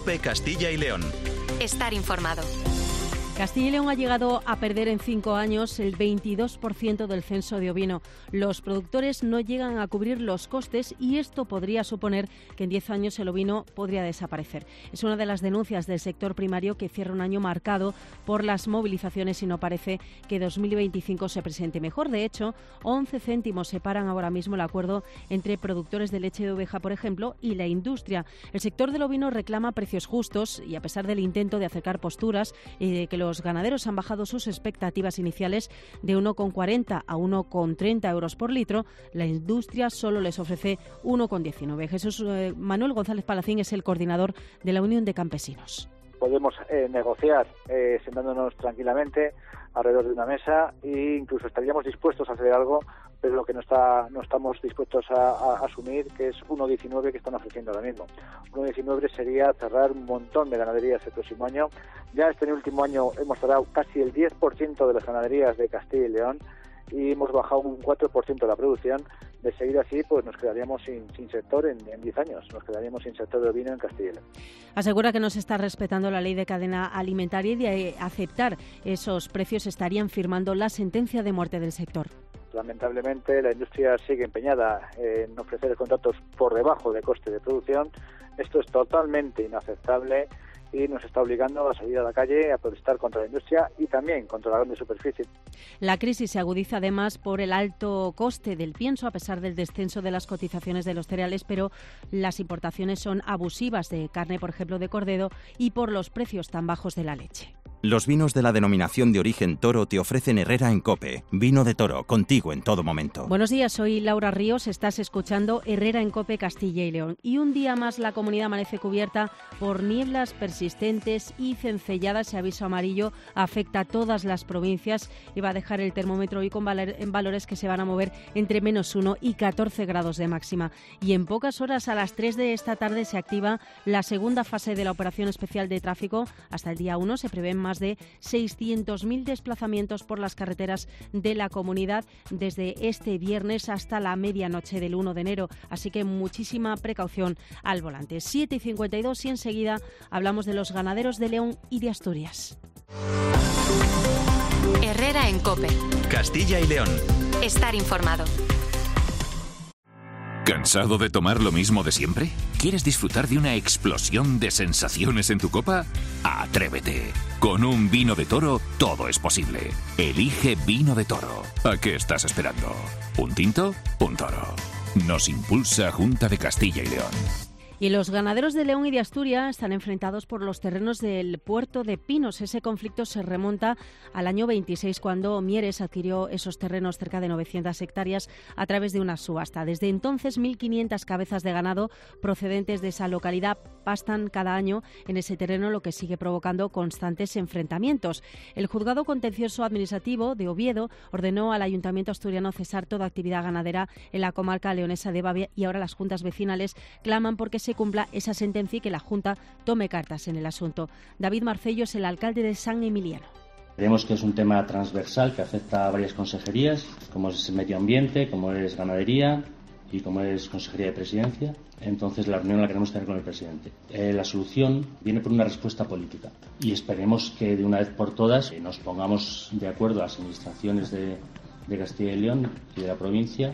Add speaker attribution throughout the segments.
Speaker 1: COPE Castilla y León.
Speaker 2: Estar informado.
Speaker 3: Castilla y León ha llegado a perder en 5 años el 22% del censo de ovino. Los productores no llegan a cubrir los costes y esto podría suponer que en 10 años el ovino podría desaparecer. Es una de las denuncias del sector primario, que cierra un año marcado por las movilizaciones y no parece que 2025 se presente mejor. De hecho, 11 céntimos separan ahora mismo el acuerdo entre productores de leche de oveja, por ejemplo, y la industria. El sector del ovino reclama precios justos y, a pesar del intento de acercar posturas y de que los ganaderos han bajado sus expectativas iniciales de 1,40 a 1,30 euros por litro, la industria solo les ofrece 1,19. Manuel González Palacín es el coordinador de la Unión de Campesinos.
Speaker 4: Podemos negociar sentándonos tranquilamente alrededor de una mesa e incluso estaríamos dispuestos a hacer algo, pero lo que no estamos dispuestos a asumir, que es 1,19 que están ofreciendo ahora mismo. 1,19 sería cerrar un montón de ganaderías el próximo año. Ya este último año hemos cerrado casi el 10% de las ganaderías de Castilla y León y hemos bajado un 4% la producción. De seguir así, pues nos quedaríamos sin sector en 10 años. Nos quedaríamos sin sector de ovino en Castilla y León.
Speaker 3: Asegura que no se está respetando la ley de cadena alimentaria y de aceptar esos precios estarían firmando la sentencia de muerte del sector.
Speaker 4: Lamentablemente, la industria sigue empeñada en ofrecer contratos por debajo de coste de producción. Esto es totalmente inaceptable y nos está obligando a salir a la calle a protestar contra la industria y también contra la grande superficie.
Speaker 3: La crisis se agudiza además por el alto coste del pienso, a pesar del descenso de las cotizaciones de los cereales, pero las importaciones son abusivas de carne, por ejemplo, de cordero, y por los precios tan bajos de la leche.
Speaker 1: Los vinos de la denominación de origen Toro te ofrecen Herrera en COPE. Vino de Toro, contigo en todo momento.
Speaker 3: Buenos días, soy Laura Ríos, estás escuchando Herrera en COPE Castilla y León. Y un día más la comunidad amanece cubierta por nieblas persistentes y cencelladas. Ese aviso amarillo afecta a todas las provincias y va a dejar el termómetro hoy en valores que se van a mover entre -1 y 14 grados de máxima. Y en pocas horas, a las 3 de esta tarde, se activa la segunda fase de la operación especial de tráfico. Hasta el día 1 se prevén más de 600.000 desplazamientos por las carreteras de la comunidad desde este viernes hasta la medianoche del 1 de enero. Así que muchísima precaución al volante. 7:52 y enseguida hablamos de los ganaderos de León y de Asturias.
Speaker 2: Herrera en COPE.
Speaker 1: Castilla y León.
Speaker 2: Estar informado.
Speaker 5: ¿Cansado de tomar lo mismo de siempre? ¿Quieres disfrutar de una explosión de sensaciones en tu copa? ¡Atrévete! Con un vino de Toro todo es posible. Elige Vino de Toro. ¿A qué estás esperando? ¿Un tinto? Un toro. Nos impulsa Junta de Castilla y León.
Speaker 3: Y los ganaderos de León y de Asturias están enfrentados por los terrenos del puerto de Pinos. Ese conflicto se remonta al año 26, cuando Mieres adquirió esos terrenos, cerca de 900 hectáreas, a través de una subasta. Desde entonces, 1.500 cabezas de ganado procedentes de esa localidad pastan cada año en ese terreno, lo que sigue provocando constantes enfrentamientos. El Juzgado Contencioso Administrativo de Oviedo ordenó al Ayuntamiento asturiano cesar toda actividad ganadera en la comarca leonesa de Bavia, y ahora las juntas vecinales claman porque se cumpla esa sentencia y que la Junta tome cartas en el asunto. David Marcello es el alcalde de San Emiliano.
Speaker 6: Creemos que es un tema transversal que afecta a varias consejerías, como es medio ambiente, como es ganadería y como es consejería de presidencia. Entonces la reunión la queremos tener con el presidente. La solución viene por una respuesta política y esperemos que de una vez por todas nos pongamos de acuerdo las administraciones de Castilla y León y de la provincia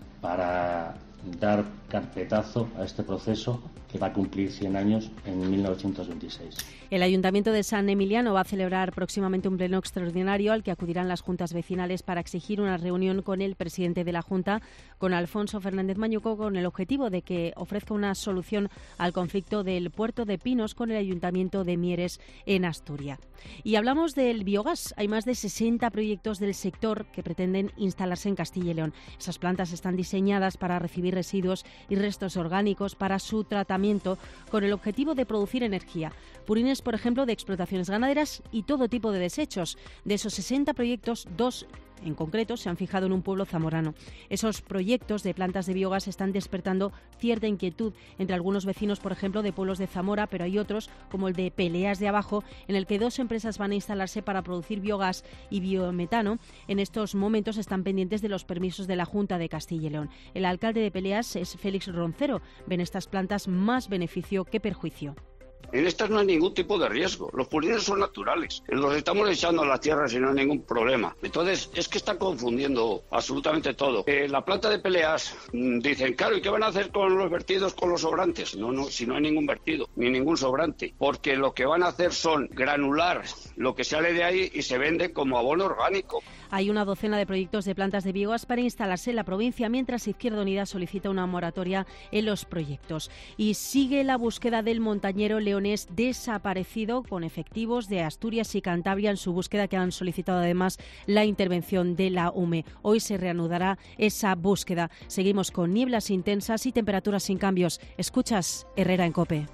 Speaker 6: para dar carpetazo a este proceso que va a cumplir 100 años en 1926.
Speaker 3: El Ayuntamiento de San Emiliano va a celebrar próximamente un pleno extraordinario al que acudirán las juntas vecinales para exigir una reunión con el presidente de la Junta, con Alfonso Fernández Mañuco, con el objetivo de que ofrezca una solución al conflicto del puerto de Pinos con el Ayuntamiento de Mieres en Asturias. Y hablamos del biogás. Hay más de 60 proyectos del sector que pretenden instalarse en Castilla y León. Esas plantas están diseñadas para recibir residuos y restos orgánicos para su tratamiento, con el objetivo de producir energía. Purines, por ejemplo, de explotaciones ganaderas y todo tipo de desechos. De esos 60 proyectos, 2 en concreto se han fijado en un pueblo zamorano. Esos proyectos de plantas de biogás están despertando cierta inquietud entre algunos vecinos, por ejemplo, de pueblos de Zamora, pero hay otros, como el de Peleas de Abajo, en el que 2 empresas van a instalarse para producir biogás y biometano. En estos momentos están pendientes de los permisos de la Junta de Castilla y León. El alcalde de Peleas es Félix Roncero. Ven estas plantas más beneficio que perjuicio.
Speaker 7: En estas no hay ningún tipo de riesgo. Los purines son naturales. Los estamos echando a la tierra sin ningún problema. Entonces, es que están confundiendo absolutamente todo. La planta de peleas, dicen, claro, ¿y qué van a hacer con los vertidos, con los sobrantes? No, si no hay ningún vertido, ni ningún sobrante. Porque lo que van a hacer son granular lo que sale de ahí y se vende como abono orgánico.
Speaker 3: Hay una docena de proyectos de plantas de biogás para instalarse en la provincia, mientras Izquierda Unida solicita una moratoria en los proyectos. Y sigue la búsqueda del montañero leonés desaparecido, con efectivos de Asturias y Cantabria en su búsqueda, que han solicitado además la intervención de la UME. Hoy se reanudará esa búsqueda. Seguimos con nieblas intensas y temperaturas sin cambios. Escuchas Herrera en COPE.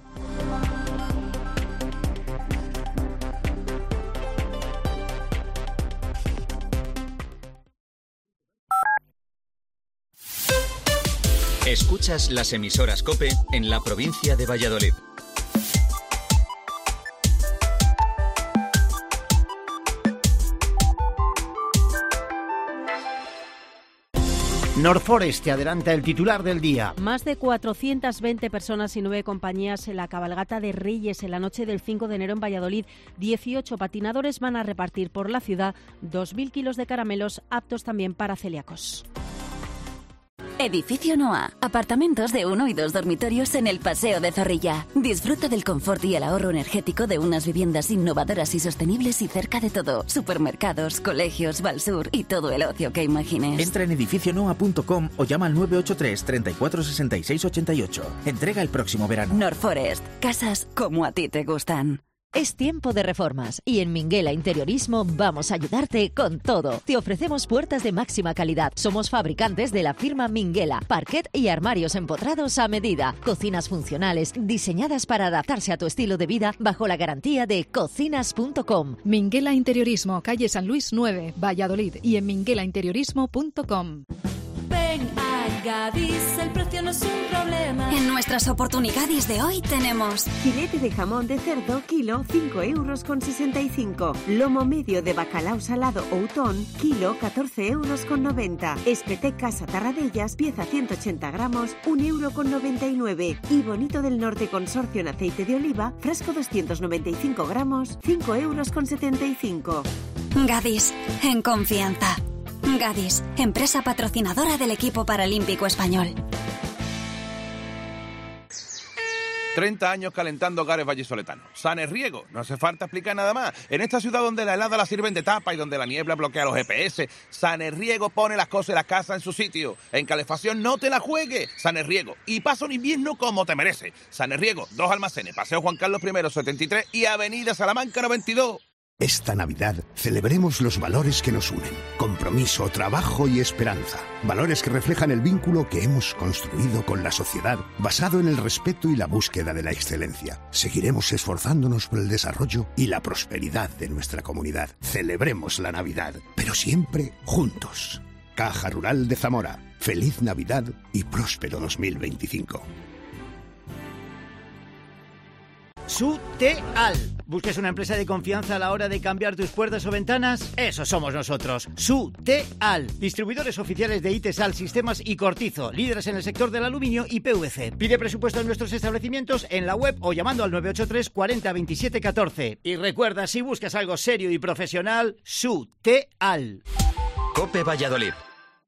Speaker 8: Escuchas las emisoras COPE en la provincia de Valladolid.
Speaker 9: Norforest te adelanta el titular del día.
Speaker 3: Más de 420 personas y 9 compañías en la cabalgata de Reyes en la noche del 5 de enero en Valladolid. 18 patinadores van a repartir por la ciudad 2.000 kilos de caramelos aptos también para celíacos.
Speaker 10: Edificio Noa. Apartamentos de 1 y 2 dormitorios en el Paseo de Zorrilla. Disfruta del confort y el ahorro energético de unas viviendas innovadoras y sostenibles y cerca de todo. Supermercados, colegios, Valsur y todo el ocio que imagines.
Speaker 11: Entra en edificionoa.com o llama al 983 34 66 88. Entrega el próximo verano.
Speaker 10: Norforest. Casas como a ti te gustan.
Speaker 12: Es tiempo de reformas y en Minguela Interiorismo vamos a ayudarte con todo. Te ofrecemos puertas de máxima calidad. Somos fabricantes de la firma Minguela, parquet y armarios empotrados a medida. Cocinas funcionales diseñadas para adaptarse a tu estilo de vida bajo la garantía de cocinas.com.
Speaker 13: Minguela Interiorismo, calle San Luis 9, Valladolid, y en minguelainteriorismo.com.
Speaker 14: Ven a Gadis, el precio no es un problema.
Speaker 10: En nuestras oportunidades de hoy tenemos
Speaker 15: filete de jamón de cerdo, kilo, 5,65 €. Lomo medio de bacalao salado Outón, kilo, 14,90 €. Espetec Casa Tarradellas, pieza 180 gramos, 1,99 €. Y Bonito del Norte Consorcio en aceite de oliva, frasco 295 gramos, 5,75
Speaker 10: €. Gadis, en confianza. Gadis, empresa patrocinadora del equipo paralímpico español.
Speaker 16: 30 años calentando hogares vallisoletanos. Sanerriego, no hace falta explicar nada más. En esta ciudad donde la helada la sirven de tapa y donde la niebla bloquea los GPS, Sanerriego pone las cosas y la casa en su sitio. En calefacción no te la juegues. Sanerriego. Y pasa un invierno como te merece. Sanerriego, 2 almacenes, Paseo Juan Carlos I, 73 y Avenida Salamanca 92.
Speaker 17: Esta Navidad celebremos los valores que nos unen. Compromiso, trabajo y esperanza. Valores que reflejan el vínculo que hemos construido con la sociedad, basado en el respeto y la búsqueda de la excelencia. Seguiremos esforzándonos por el desarrollo y la prosperidad de nuestra comunidad. Celebremos la Navidad, pero siempre juntos. Caja Rural de Zamora. Feliz Navidad y próspero 2025.
Speaker 9: Suteal. ¿Buscas una empresa de confianza a la hora de cambiar tus puertas o ventanas? Eso somos nosotros. Suteal. Distribuidores oficiales de Itesal, Sistemas y Cortizo. Líderes en el sector del aluminio y PVC. Pide presupuesto en nuestros establecimientos en la web o llamando al 983 40 27 14. Y recuerda, si buscas algo serio y profesional, Suteal.
Speaker 8: COPE Valladolid.